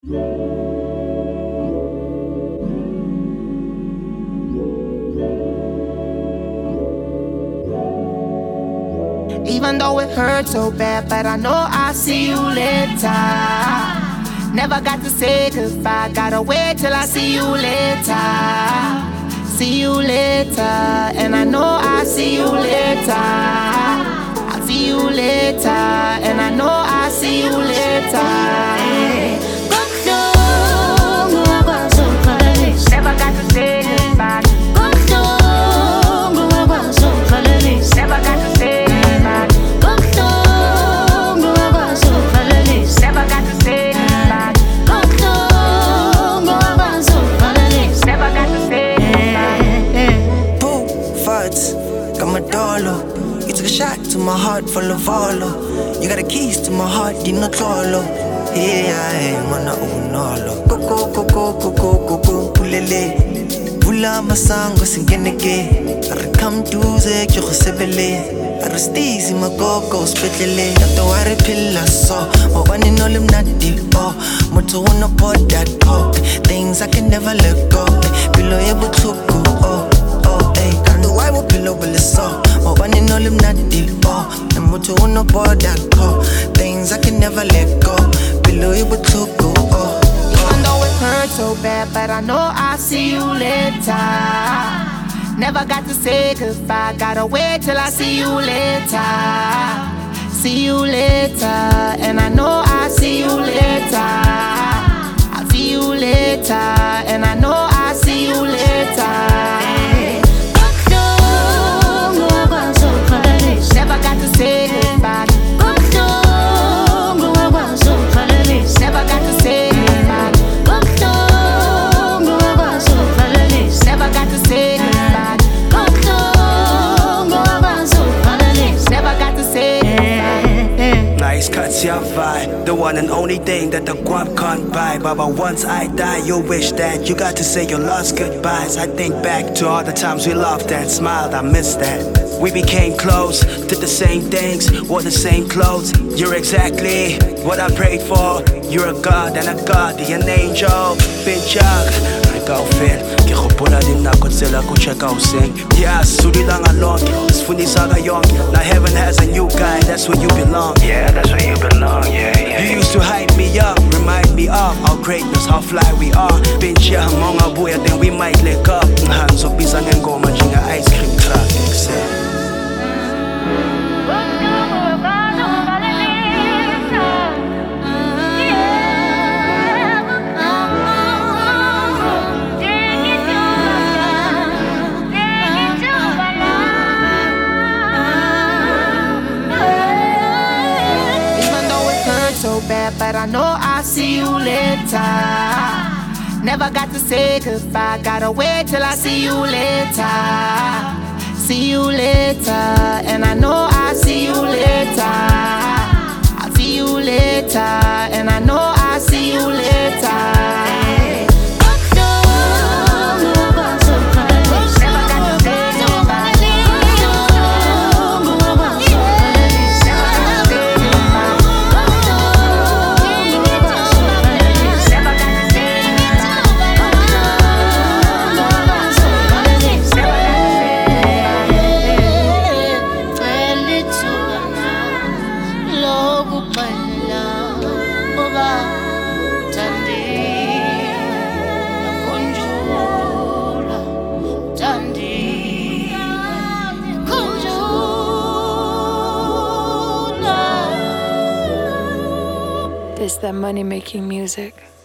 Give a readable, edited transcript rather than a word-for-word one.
Even though it hurts so bad, but I know I'll see you later. Never got to say goodbye, gotta wait till I see you later. See you later, and I know I'll see you later. I'll see you later, and I know I'll see you later. Never got to say goodbye. Never got to say goodbye. Never got to say goodbye. Never got to say goodbye. Boo, farts, got my dollar. You took a shot to my heart full of Volo. You got the keys to my heart, you know Tolo. Yeah, mana unolo. Coco, coco, coco, coco, pulele. Pula masango singeneke. Come to the Josebele. Aristizi magogo spetele. Don't worry, pillar so. Oh, one in all him not deep. Oh, moto wanna put that coke. Things I can never let go. Below able to go. Oh, hey. Don't worry, what pillow will so. Oh, one in all him not deep. Oh, and moto wanna put that coke. Things I can never let go. Below able to go. Even though it hurts so bad, but I know I'll see you later. Never got to say goodbye, gotta wait till I see you later. See you later, and I know I'll see you later. I'll see you later, and I know I'll see you later. Never got to say goodbye. Never got to say goodbye. Never got to say goodbye. Never got to say goodbye. Nice cuts, your vibe. The one and only thing that the guap can't buy. Baba, once I die, you wish that you got to say your last goodbyes. I think back to all the times we laughed and smiled, I miss that. We became close, did the same things, wore the same clothes. You're exactly what I prayed for. You're a god and a guardian angel. Pinchak, ikaw feel. Kikupula din ako sila ko check out sing. Yeah, suli lang along. Sfunisa kayong. Now heaven has a new guy, that's where you belong. Yeah, that's where you belong, yeah. You used to hype me up, remind me of our greatness, how fly we are. Pincha among our boy, then we might lick up. Hands up, bisang and go, majinga ice cream truck. Except but I know I'll see you later. Never got to say goodbye, gotta wait till I see you later. See you later, and I know I'll see you later. I'll see you later, and I know I'll see you later. It's that money-making music.